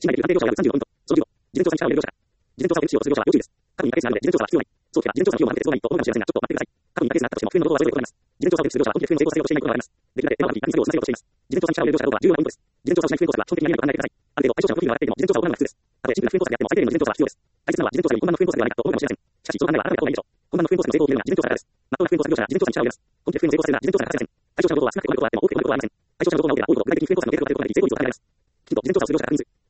市内で有鑑定業者が35ポイント。その15、事前調査に従う業者。事前調査を NPC をする業者は要注意です。過去に2ヶ月があるので、事前調査は必要ない。早期は事前調査の費用を満ててそうないと思うかもしれませんが、ちょっと待ってください。過去に2ヶ月があったとしても、不運の動画はそれぞれ異なります。事前調査をする業者は本気で不運の成功させようとしていないことがあります。できるだけ手間がかかり、何作業をさせようとしています。事前調査に従う業者かどうかは重要なポイントです。事前調査をしない不運工作は基本的に何か考えてください。ある程度、対象者の不利が上がっていても、事前調査を行うのが普通です。たとえシンプルな不運工作であっても、最低限の事前調査は必要です。大切なのは事前調査より本番の不運工作ではないかと思うかもしれません。しかし、その考えは改めた方がいいでしょう。本番の不運工作の成功を決めるのは事前調査からです。まっとうな不運工作業者は事前調査に従います。本気で不運を成功させるなら事前調査が欠かせません。対象者の情報は少なくてもあることはあっても多くてもあることはありません。対象者の情報が多ければ多いほど具体的に不運工作の計画が立てられていて成功率は高くなります。きちんと事前調査をする業者が確認する。